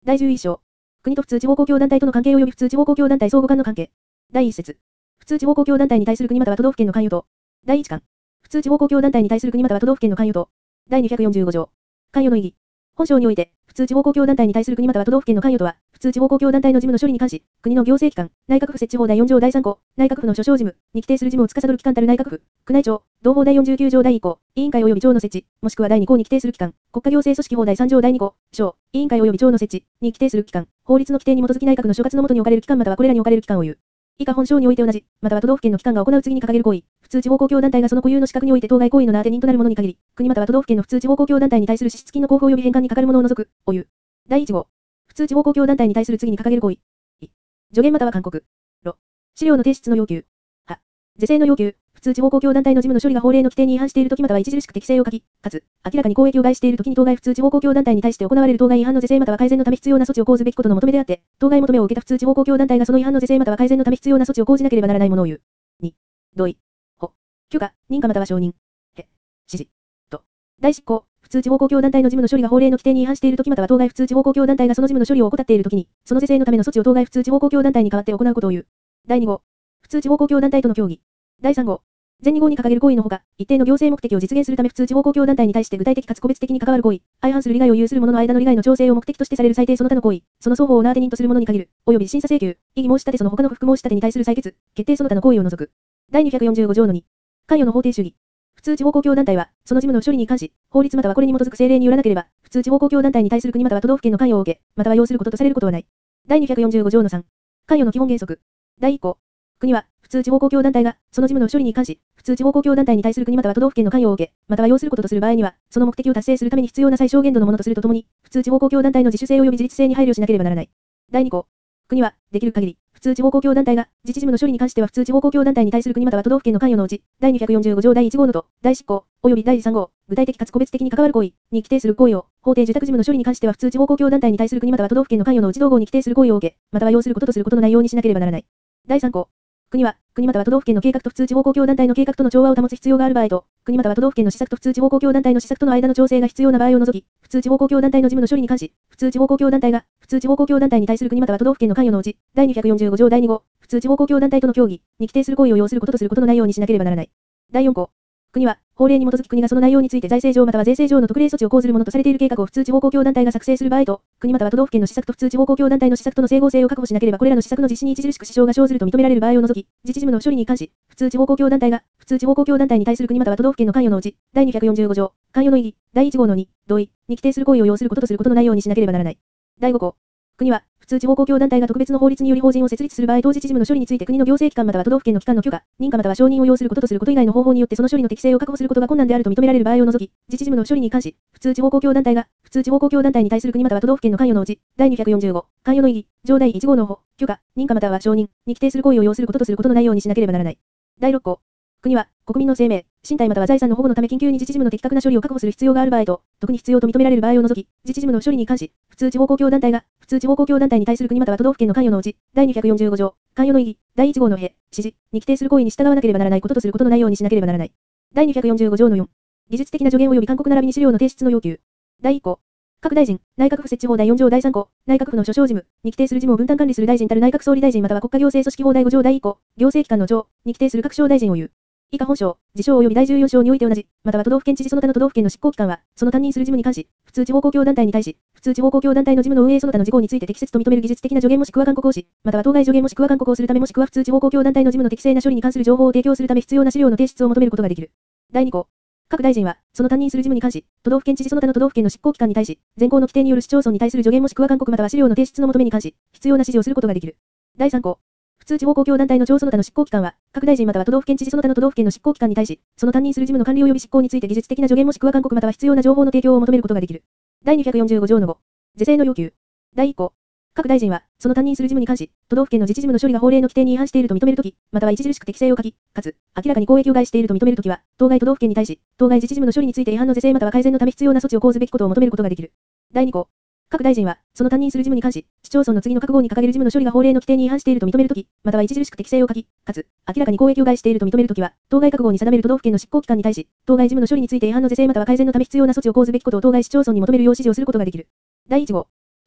第11章。国と普通地方公共団体との関係及び普通地方公共団体相互間の関係。第1節。普通地方公共団体に対する国または都道府県の関与等。第1巻。普通地方公共団体に対する国または都道府県の関与等。第245条。関与の意義。本章において、普通地方公共団体に対する国または都道府県の関与とは、普通地方公共団体の事務の処理に関し、国の行政機関、内閣府設置法第4条第3項、内閣府の諸省事務に規定する事務を司る機関たる内閣府、宮内庁、同法第49条第1項、委員会及び庁の設置、もしくは第2項に規定する機関、国家行政組織法第3条第2項、省、委員会及び庁の設置に規定する機関、法律の規定に基づき内閣の所轄の下に置かれる機関またはこれらに置かれる機関を言う。以下本章において同じ、または都道府県の機関が行う次に掲げる行為、普通地方公共団体がその固有の資格において当該行為の名当て人となるものに限り、国または都道府県の普通地方公共団体に対する支出金の交付及び返還に係るものを除く、を言う。第1号。普通地方公共団体に対する次に掲げる行為。助言または勧告。資料の提出の要求。是正の要求。普通地方公共団体の事務の処理が法令の規定に違反しているときまたは著しく適正を欠き、かつ、明らかに公益を害しているときに当該普通地方公共団体に対して行われる当該違反の是正または改善のため必要な措置を講ずべきことの求めであって、当該求めを受けた普通地方公共団体がその違反の是正または改善のため必要な措置を講じなければならないものを言う。2、同意、許可、認可または承認、指示、と、代執行。普通地方公共団体の事務の処理が法令の規定に違反しているときまたは当該普通地方公共団体がその事務の処理を怠っているときに、その是正のための措置を当該普通地方公共団体に代わって行うことを言う。第2号。普通地方公共団体との協議。第3号。前2号に掲げる行為のほか、一定の行政目的を実現するため普通地方公共団体に対して具体的かつ個別的に関わる行為、相反する利害を有する者の間の利害の調整を目的としてされる最低その他の行為、その双方を名当て人とするものに限る、及び審査請求、異議申し立てその他の不服申し立てに対する採決、決定その他の行為を除く。第245条の2。関与の法定主義。普通地方公共団体は、その事務の処理に関し、法律またはこれに基づく政令によらなければ、普通地方公共団体に対する国または都道府県の関与を受け、または要することとされることはない。第245条の3。関与の基本原則。第1項。国は、普通地方公共団体が、その事務の処理に関し、普通地方公共団体に対する国または都道府県の関与を受け、または要することとする場合には、その目的を達成するために必要な最小限度のものとするとともに、普通地方公共団体の自主性及び自律性に配慮しなければならない。第2項。国は、できる限り、普通地方公共団体が、自治事務の処理に関しては普通地方公共団体に対する国または都道府県の関与のうち、第245条第1号のと、第執行、及び第3号、具体的かつ個別的に関わる行為、に規定する行為を、法定受託事務の処理に関しては普通地方公共団体に対する国または都道府県の関与のうち同号に規定する行為を受け、または要することとすることの内容にしなければならない。第3項。国は、国または都道府県の計画と普通地方公共団体の計画との調和を保つ必要がある場合と、国または都道府県の施策と普通地方公共団体の施策との間の調整が必要な場合を除き、普通地方公共団体の事務の処理に関し、普通地方公共団体が、普通地方公共団体に対する国または都道府県の関与のうち、第245条第2号、普通地方公共団体との協議、に規定する行為を要することとすることの内容にしなければならない。第4項。国は、法令に基づき国がその内容について財政上または税制上の特例措置を講ずるものとされている計画を普通地方公共団体が作成する場合と、国または都道府県の施策と普通地方公共団体の施策との整合性を確保しなければこれらの施策の実施に著しく支障が生ずると認められる場合を除き、自治事務の処理に関し、普通地方公共団体が、普通地方公共団体に対する国または都道府県の関与のうち、第245条、関与の意義、第1号の2、同意、に規定する行為を要することとすることの内容にしなければならない。第5項。国は、普通地方公共団体が特別の法律により法人を設立する場合当自治事務の処理について国の行政機関または都道府県の機関の許可、認可または承認を要することとすること以外の方法によってその処理の適正を確保することが困難であると認められる場合を除き、自治事務の処理に関し、普通地方公共団体が、普通地方公共団体に対する国または都道府県の関与のうち、第245、関与の意義、条第1号の法、許可、認可または承認、に規定する行為を要することとすることの内容にしなければならない。第6項。国は、国民の生命、身体または財産の保護のため緊急に自治事務の的確な処理を確保する必要がある場合と、特に必要と認められる場合を除き、自治事務の処理に関し、普通地方公共団体が、普通地方公共団体に対する国または都道府県の関与のうち、第245条、関与の意義、第1号の指示、に規定する行為に従わなければならないこととすることの内容にしなければならない。第245条の4、技術的な助言及び勧告並びに資料の提出の要求。第1項。各大臣、内閣府設置法第4条第3項、内閣府の諸省事務に規定する事務を分担管理する大臣たる内閣総理大臣または国家行政組織法第5条第1項、行政機関の長に規定する各省大臣を言う。以下本章、次章及び第14章において同じ、または都道府県知事その他の都道府県の執行機関は、その担任する事務に関し、普通地方公共団体に対し、普通地方公共団体の事務の運営その他の事項について適切と認める技術的な助言もしくは勧告をし、または当該助言もしくは勧告をするためもしくは普通地方公共団体の事務の適正な処理に関する情報を提供するため必要な資料の提出を求めることができる。第2項。各大臣は、その担任する事務に関し、都道府県知事その他の都道府県の執行機関に対し、現行の規定による市町村に対する助言もしくは勧告または資料の提出の求めに関し、必要な指示をすることができる。第3項。普通地方公共団体の長その他の執行機関は、各大臣または都道府県知事その他の都道府県の執行機関に対し、その担任する事務の管理及び執行について技術的な助言もしくは勧告または必要な情報の提供を求めることができる。第245条の5。是正の要求。第1項。各大臣は、その担任する事務に関し、都道府県の自治事務の処理が法令の規定に違反していると認めるとき、または著しく適正を欠き、かつ、明らかに公益を害していると認めるときは、当該都道府県に対し、当該自治事務の処理について違反の是正または改善のため必要な措置を講ずべきことを求めることができる。第2項。各大臣は、その担任する事務に関し、市町村の次の各号に掲げる事務の処理が法令の規定に違反していると認めるとき、または著しく適正を欠き、かつ、明らかに公益を害していると認めるときは、当該各号に定める都道府県の執行機関に対し、当該事務の処理について違反の是正または改善のため必要な措置を講ずべきことを当該市町村に求めるよう指示をすることができる。第1号。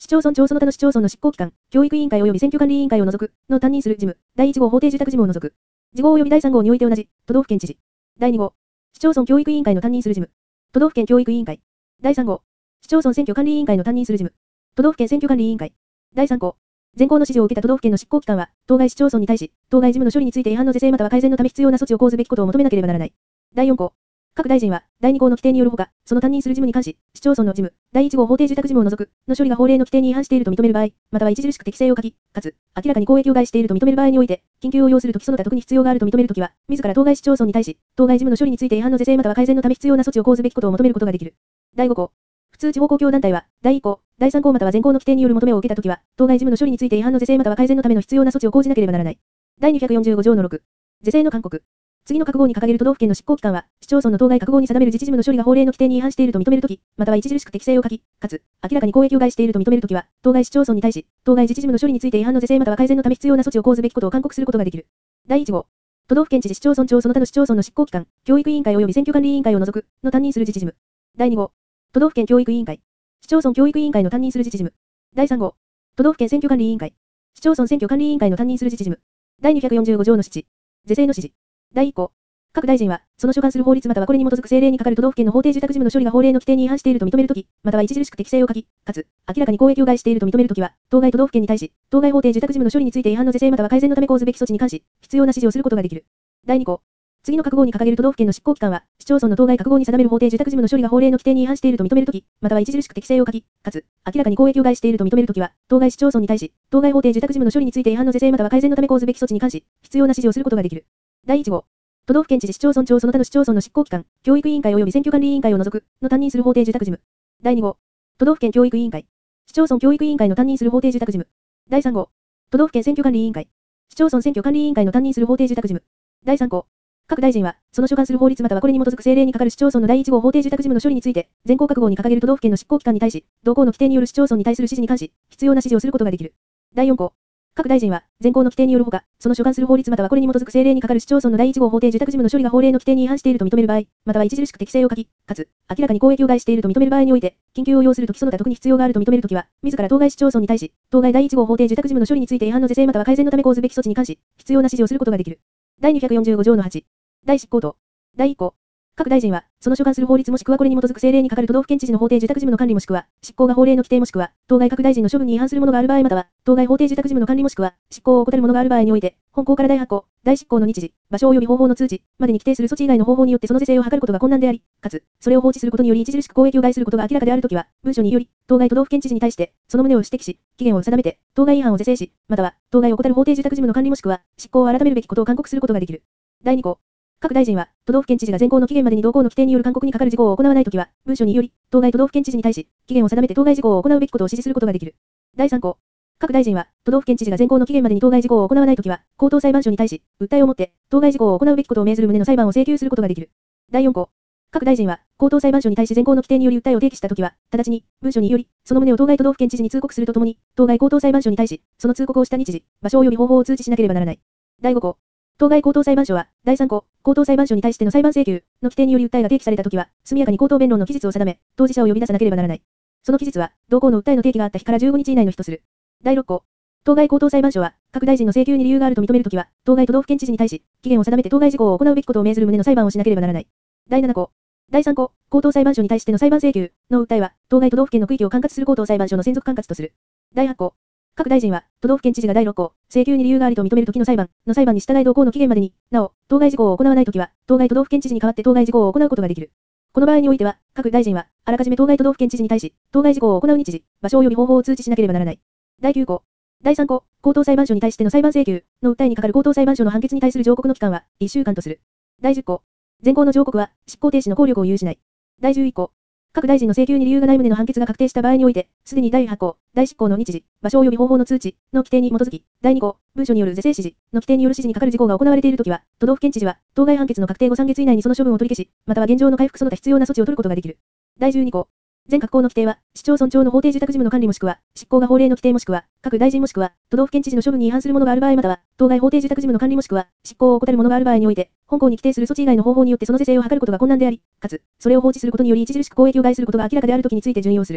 市町村町その他の市町村の執行機関、教育委員会及び選挙管理委員会を除く、の担任する事務、第1号法定住宅事務を除く。次号及び第3号において同じ、都道府県知事。第2号、市町村教育委員会の担任する事務。都道府県教育委員会。第3号、市町村選挙管理委員会の担任する事務。都道府県選挙管理委員会。第3項、前項の指示を受けた都道府県の執行機関は、当該市町村に対し、当該事務の処理について違反の是正または改善のため必要な措置を講ずべきことを求めなければならない。第4項、各大臣は、第2項の規定によるほか、その担任する事務に関し、市町村の事務、第1号法定住宅事務を除く、の処理が法令の規定に違反していると認める場合、または著しく適正を欠き、かつ、明らかに公益を害していると認める場合において、緊急を要するときその他特に必要があると認めるときは、自ら当該市町村に対し、当該事務の処理について違反の是正または改善のため必要な措置を講ずべきことを求めることができる。第5項、普通地方公共団体は、第1項、第3項または前項の規定による求めを受けたときは、当該事務の処理について違反の是正または改善のための必要な措置を講じなければならない。第245条の6、是正の勧告。次の各号に掲げる都道府県の執行機関は、市町村の当該各号に定める自治事務の処理が法令の規定に違反していると認めるとき、または著しく適正を欠き、かつ、明らかに公益を害していると認めるときは、当該市町村に対し、当該自治事務の処理について違反の是正または改善のため必要な措置を講ずべきことを勧告することができる。第1号、都道府県知事市町村長その他の市町村の執行機関、教育委員会及び選挙管理委員会を除く、の担任する自治事務。第2号、都道府県教育委員会、市町村教育委員会の担任する自治事務。第3号、都道府県選挙管理委員会、市町村選挙管理委員会の担任する自治事務。第245条の指示、是正の指示。第1項、各大臣は、その所管する法律またはこれに基づく政令に係る都道府県の法定住宅事務の処理が法令の規定に違反していると認めるとき、または著しく適正を欠き、かつ、明らかに公益を害していると認めるときは、当該都道府県に対し、当該法定住宅事務の処理について違反の是正または改善のため講ずべき措置に関し、必要な指示をすることができる。第2項、次の各号に掲げる都道府県の執行機関は、市町村の当該各号に定める法定住宅事務の処理が法令の規定に違反していると認めるとき、または著しく適正を欠き、かつ、明らかに公益を害していると認めるときは、当該市町村に対し、当該法定住宅事務の処理について違反の是正または改善のため講ずべき措置に関し、必要な指示をすることができる。第1号、都道府県知事市町村長その他の市町村の執行機関、教育委員会及び選挙管理委員会を除く、の担任する法定住宅事務。第2号、都道府県教育委員会、市町村教育委員会の担任する法定住宅事務。第3号、都道府県選挙管理委員会、市町村選挙管理委員会の担任する法定住宅事務。第3項、各大臣は、その所管する法律またはこれに基づく政令に係る市町村の第1号法定住宅事務の処理について、前項各号に掲げる都道府県の執行機関に対し、同項の規定による市町村に対する指示に関し、必要な指示をすることができる。第4項、各大臣は、前項の規定によるほか、その所管する法律またはこれに基づく政令に係る市町村の第1号法定住宅事務の処理が法令の規定に違反していると認める場合、または著しく適正を欠き、かつ、明らかに公益を害していると認める場合において、緊急を要するときその他特に必要があると認めるときは、自ら当該市町村に対し、当該第1号法定住宅事務の処理について違反の是正または改善のため講ずべき措置に関し、必要な指示をすることができる。第245条の8、第執行等。第1項、各大臣は、その所管する法律もしくはこれに基づく政令に係る都道府県知事の法定住宅事務の管理もしくは、執行が法令の規定もしくは、当該各大臣の処分に違反するものがある場合または、当該法定住宅事務の管理もしくは、執行を怠るものがある場合において、本項から第8項、大執行の日時、場所及び方法の通知、までに規定する措置以外の方法によってその是正を図ることが困難であり、かつ、それを放置することにより著しく公益を害することが明らかであるときは、文書により、当該都道府県知事に対して、その旨を指摘し、期限を定めて、当該違反を是正し、または、当該を怠る法定住宅事務の管理もしくは、執行を改めるべきことを勧告することができる。第2項、各大臣は、都道府県知事が前項の期限までに同項の規定による勧告に係る事項を行わないときは、文書により、当該都道府県知事に対し、期限を定めて当該事項を行うべきことを指示することができる。第3項、各大臣は、都道府県知事が前項の期限までに当該事項を行わないときは、高等裁判所に対し、訴えをもって、当該事項を行うべきことを命ずる旨の裁判を請求することができる。第4項、各大臣は、高等裁判所に対し前項の規定により訴えを提起したときは、直ちに、文書により、その旨を当該都道府県知事に通告するとともに、当該高等裁判所に対し、その通告をした日時、場所及び方法を通知しなければならない。第5項、当該高等裁判所は、第3項、高等裁判所に対しての裁判請求の規定により訴えが提起されたときは、速やかに口頭弁論の期日を定め、当事者を呼び出さなければならない。その期日は、同項の訴えの提起があった日から15日以内の日とする。第6項、当該高等裁判所は、各大臣の請求に理由があると認めるときは、当該都道府県知事に対し、期限を定めて当該事項を行うべきことを命ずる旨の裁判をしなければならない。第7項、第3項、高等裁判所に対しての裁判請求の訴えは、当該都道府県の区域を管轄する高等裁判所の専属管轄とする。第8項、各大臣は、都道府県知事が第6項、請求に理由がありと認めるときの裁判に従い同項の期限までに、なお、当該事項を行わないときは、当該都道府県知事に代わって当該事項を行うことができる。この場合においては、各大臣は、あらかじめ当該都道府県知事に対し、当該事項を行う日時、場所及び方法を通知しなければならない。第9項、第3項、高等裁判所に対しての裁判請求の訴えに係る高等裁判所の判決に対する上告の期間は、1週間とする。第10項、前項の上告は、執行停止の効力を有しない。第11項、各大臣の請求に理由がない旨の判決が確定した場合において、すでに第8項、大執行の日時、場所及び方法の通知の規定に基づき、第2項、文書による是正指示の規定による指示に係る事項が行われているときは、都道府県知事は、当該判決の確定後3月以内にその処分を取り消し、または現状の回復その他必要な措置を取ることができる。第12項、前各項の規定は、市町村長の法定住宅事務の管理もしくは、執行が法令の規定もしくは、各大臣もしくは、都道府県知事の処分に違反するものがある場合または、当該法定住宅事務の管理もしくは、執行を怠るものがある場合において、本項に規定する措置以外の方法によってその是正を図ることが困難であり、かつ、それを放置することにより著しく公益を害することが明らかであるときについて準用する。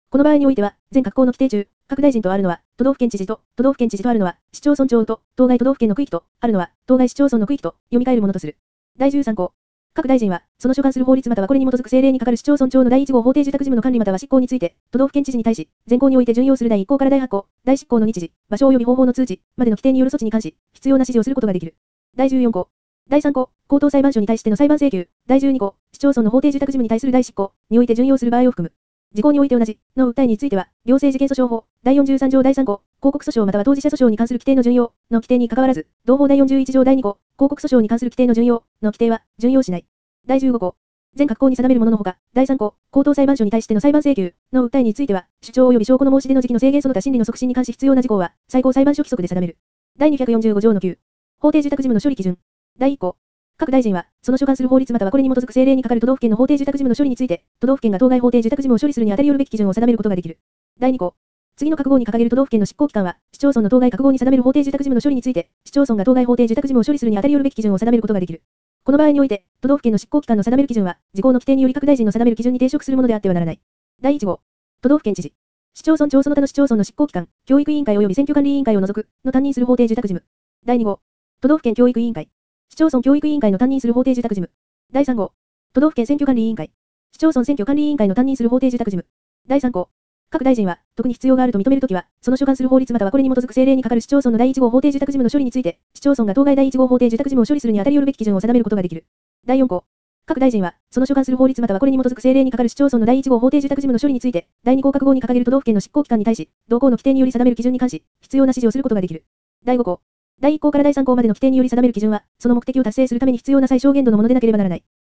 この場合においては、全各項の規定中、各大臣とあるのは、都道府県知事と、都道府県知事とあるのは、市町村長と、当該都道府県の区域と、あるのは、当該市町村の区域と、読み替えるものとする。第13項。各大臣は、その所管する法律またはこれに基づく政令に係る市町村長の第1号法定住宅事務の管理または執行について、都道府県知事に対し、全項において準用する第1項から第8項、大執行の日時、場所及び方法の通知、までの規定による措置に関し、必要な指示をすることができる。第14項。第3項、高等裁判所に対しての裁判請求。第12項、市町村の法定住宅事務に対する大執行において準用する場合を含む。事項において同じ、の訴えについては、行政事件訴訟法、第43条第3項、広告訴訟または当事者訴訟に関する規定の準用、の規定に関わらず、同法第41条第2項、広告訴訟に関する規定の準用、の規定は、準用しない。第15項。全各項に定めるもののほか、第3項、高等裁判所に対しての裁判請求、の訴えについては、主張及び証拠の申し出の時期の制限その他審理の促進に関し必要な事項は、最高裁判所規則で定める。第245条の9。法定住宅事務の処理基準。第1項。各大臣は、その所管する法律またはこれに基づく政令に係る都道府県の法定住宅事務の処理について、都道府県が当該法定住宅事務を処理するにあたりよるべき基準を定めることができる。第2項。次の各号に掲げる都道府県の執行機関は、市町村の当該各号に定める法定住宅事務の処理について、市町村が当該法定住宅事務を処理するにあたりよるべき基準を定めることができる。この場合において、都道府県の執行機関の定める基準は、事項の規定により各大臣の定める基準に抵触するものであってはならない。第1号。都道府県知事。市町村長その他の市町村の執行機関、教育委員会及び選挙管理委員会を除く、の担任する法定住宅事務。第2号。都道府県教育委員会。市町村教育委員会の担任する法定住宅事務。第3号。都道府県選挙管理委員会。市町村選挙管理委員会の担任する法定住宅事務。第3項。各大臣は、特に必要があると認めるときは、その所管する法律またはこれに基づく政令に係る市町村の第1号法定住宅事務の処理について、市町村が当該第1号法定住宅事務を処理するにあたりよるべき基準を定めることができる。第4項。各大臣は、その所管する法律またはこれに基づく政令に係る市町村の第1号法定住宅事務の処理について、第2項各号に掲げる都道府県の執行機関に対し、同項の規定により定める基準に関し、必要な指示をすることができる。第5項。第1項から第3項までの規定により定める基準は、その目的を達成するために必要な最小限度のものでなければならない。